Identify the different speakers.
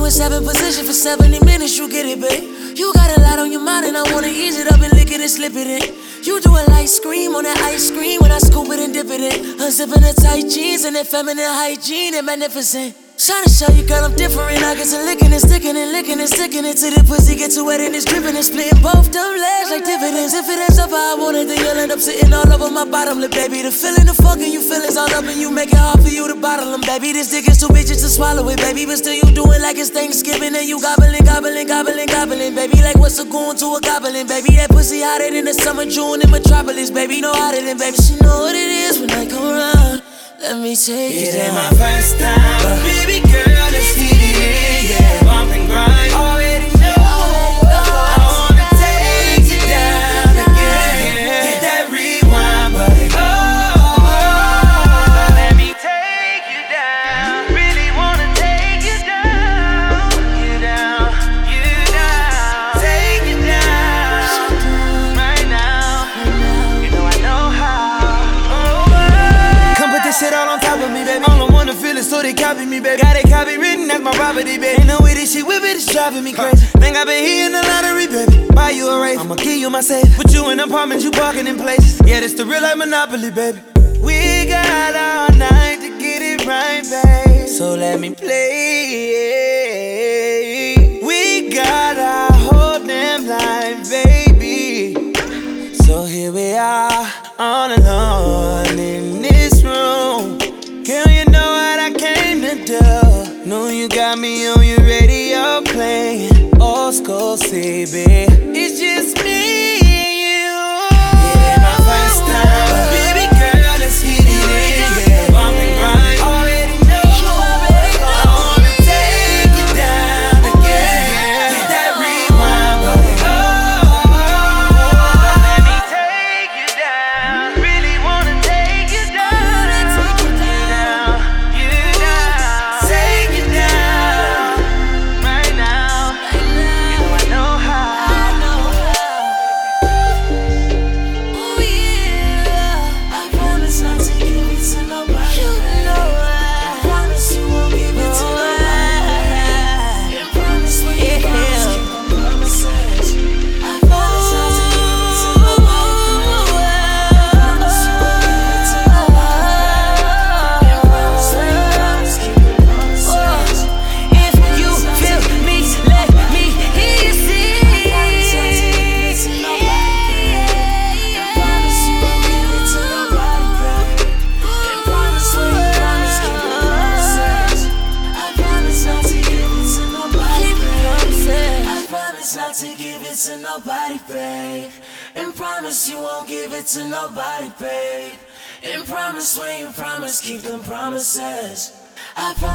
Speaker 1: in 7 position for 70 minutes, you get it, babe. You got a lot on your mind and I wanna ease it up and lick it and slip it in. You do a light scream on that ice cream when I scoop it and dip it in. Unzipping the tight jeans and that feminine hygiene and magnificent. Trying to show you, girl, I'm different. I get to licking and sticking and licking and sticking it till the pussy get too wet and it's dripping and splitting both them legs like dividends. If it ends up how I want it, then you'll end up sitting all over my bottom lip, baby. The feeling, the fucking you feelings all up and you make it hard for you to bottle them, baby. This dick is too big just to swallow it, baby. But still you doing like it's Thanksgiving and you gobbling, gobbling, gobbling, gobbling, baby. Like what's a goon to a goblin, baby? That pussy hotter than the summer June in Metropolis, baby. No hotter than, baby. She know what it is when I come around. Let me take it down.
Speaker 2: It ain't my first time, but baby girl, let's heat it in, yeah. Bump and grind, already know. I wanna take you down again. Hit that rewind button. Let me take you down. Really wanna take you down. You down, you down. Take you down right now. You know I know how. Put this shit all on top of me, baby. All I wanna feel is so they copy me, baby. Got it copy written, that's my property, baby. Ain't no way this shit whip it, it's driving me crazy. Think I been hitting the lottery, baby. Buy you a race, I'ma give you my safe. Put you in apartments, you parking in places. Yeah, this the real life Monopoly, baby. We got all night to get it right, babe. So let me play. We got our whole damn life, baby. So here we are, all alone in this room. Girl, you know what I came to do. Know you got me on your radio playing old school CB. It's just me and you. It ain't my first time, but baby girl, let's hit it in, yeah. Bump and grind, already know. I wanna take you down again. Hit that rewind button. Let me take you down. Really wanna take you down. You down. Take you down right now. You know I know how.
Speaker 1: Oh yeah, I promise not to give it to nobody. You know I promise you won't give it to nobody. And promise when you promise, keep on promises. I promise not to give it to nobody. Promise you won't give it to nobody. And promise when you promise, keep on promises.
Speaker 2: If you feel me, let me hear you sing.
Speaker 1: Not to give it to nobody, babe. And promise you won't give it to nobody, babe. And promise when you promise, keep them promises. I promise.